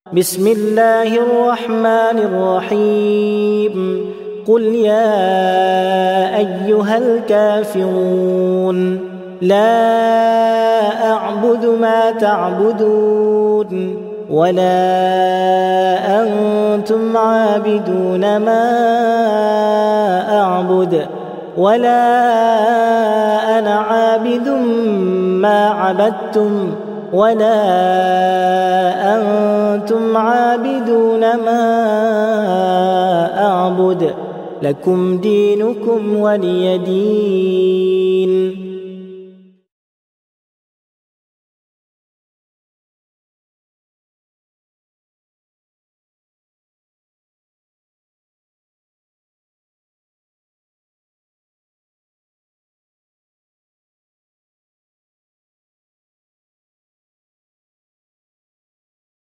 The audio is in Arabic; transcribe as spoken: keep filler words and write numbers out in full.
بسم الله الرحمن الرحيم قل يا أيها الكافرون لا أعبد ما تعبدون ولا أنتم عابدون ما أعبد ولا أنا عابد ما عبدتم ولا أنتم عابدون ما أعبد لكم دينكم ولي دين.